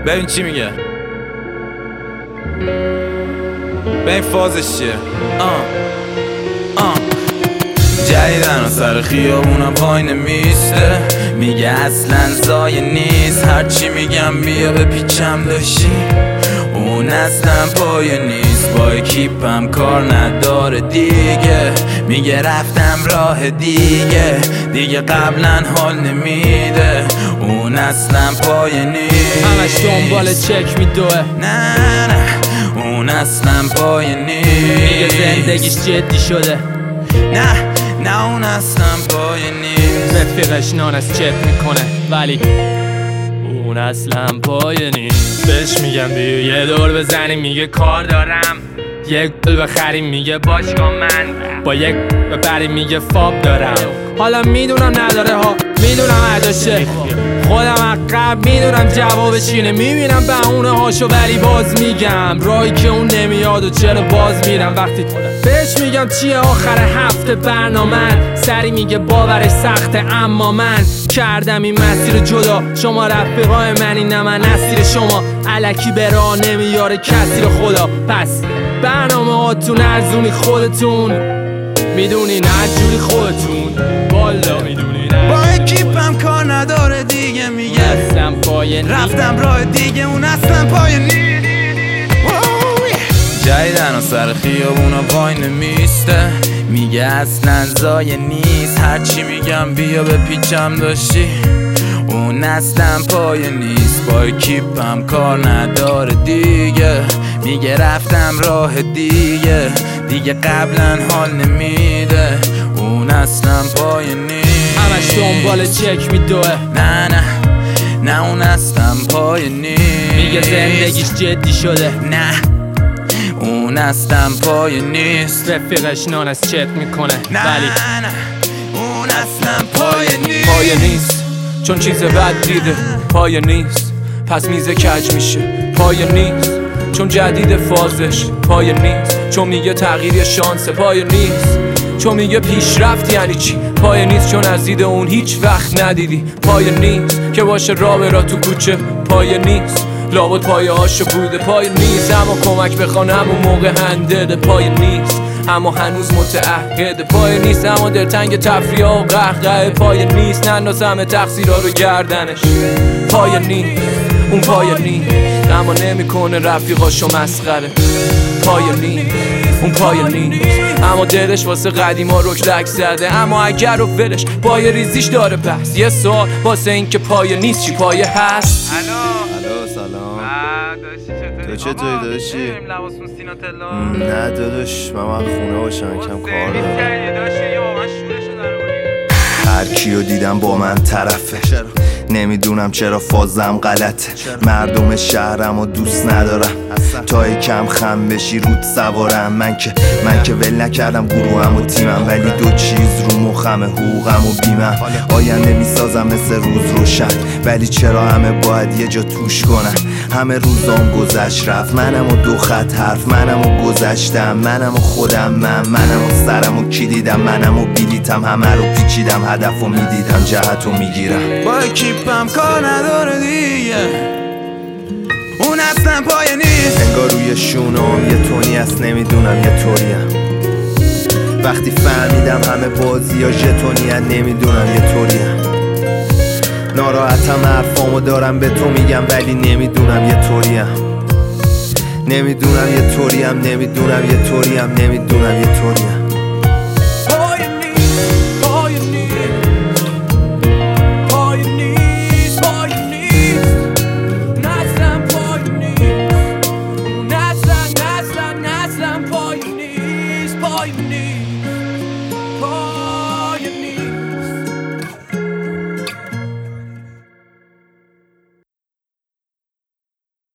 ببین چی میگه، ببین فازش چیه. جدیدن و سر خیابونم پای نمیسته، میگه اصلا زایه نیست، هرچی میگم بیا به پیچم داشتی، اون اصلا پای نیست، با اکیپم کار نداره دیگه، میگه رفتم راه دیگه قبلا حال نمیده، اون اصلا پای نیست، همش دنبال چک میدوه، نه اون اصلا پای نیست، میگه زندگیش جدی شده، نه اون اصلا پای نیست، رفیقش نان از چت میکنه ولی اون اصلا پای نیست. بهش میگم بیا یه دور بزنیم، میگه کار دارم، یک گل بخریم میگه باشگاه من، با یک ببریم میگه فاب دارم. حالا میدونم نداره ها، میدونم نداشه، خودم عقب میدونم جوابش اینه، میبینم بهونه هاشو ولی باز میگم راهی که اون نمیاد و چرا باز میرم. وقتی بهش میگم چیه آخر هفته برنامه، سری میگه باورش سخته اما من کردم این مسیر جدا، شما رفیقای منی نه من اسیر شما، الکی به راه نمیاره کسی رو خدا، پس برنامه هاتون ارزونی خودتون میدونین هرجوری خودتون، والا میدونین با اکیپم کار نداره دیگه، میگه اصلا پای رفتم راه دیگه، اون اصلا پای نیست. جدیدن و سر خیابونا وای نمیسته، میگه اصلا زایه نیست، هرچی میگم بیا به پیچم داشتی، اون اصلا پای نیست، با اکیپم کار نداره دیگه، میگه رفتم راه دیگه قبلا حال نمیده، اون اصلا پای نیست، همش دنبال چک میدوه، نه اون اصلا پای نیست، میگه زندگیش جدی شده، نه اون اصلا پای نیست، رفیقش نان از چت میکنه ولی اون اصلا پای نیست چون چیز بد دیده، پای نیست پس میزه کج میشه، پای نیست چون جدید فازش، پای نیست چون میگه تغییر شانسه، پای نیست چون میگه پیشرفت یعنی چی، پای نیست چون از دید اون هیچ وقت ندیدی، پای نیست که باشه راه برا تو کوچه، پای نیست لابد پایه هاشو بوده، پای نیست اما کمک بخوان همون موقع هندده، پای نیست اما هنوز متعهده، پای نیست اما دلتنگ تفریح و قهقه، پای نیست ننداز همه تقصیرها رو گردنش، پای نیست اون پای نیست اما نمیکنه رفیقاشو مسخره، پای نیست اون پای نیست اما دلش واسه قدیما رکلک زده، اما اگر رو ولش پای ریزیش داره بس، یه سوال واسه این که پای نیست چی پایه هست؟ الو سلام تو چطوری داداشی؟ نه داداش من خونه باشم کم کار دارم، هر کیو دیدم با من طرفه، نمیدونم چرا فازم غلطه، مردم شهرم و دوست ندارم، تا یکم خم بشی رود سوارم، من که ول نکردم گروهم و تیمم، ولی دو چیز رو مخمه، حقوقم و بیمم، آینده میسازم مثل روز روشن، ولی چرا همه باید یه جا توش کنن، همه روزام گذشت رفت، منم و دو خط حرف، منم و گذشتم، منم و خودم، منم و سرم و کی دیدم، منم و بیلیتم، همه رو پیچیدم، هدف و میدیدم، جهت و میگیرم، با اکیپم کار نداره دیگه، اون اصلا پای نیست، انگار روی شونام یه تونی هست، نمیدونم یه طوریم، وقتی فهمیدم همه بازی ها ژتونی هست، نمیدونم یه طوریم، ناراحتم حرفامو دارم به تو میگم ولی نمیدونم یه طوریم، نمیدونم یه طوریم، نمیدونم یه طوریم، نمیدونم یه طوریم. پای نیست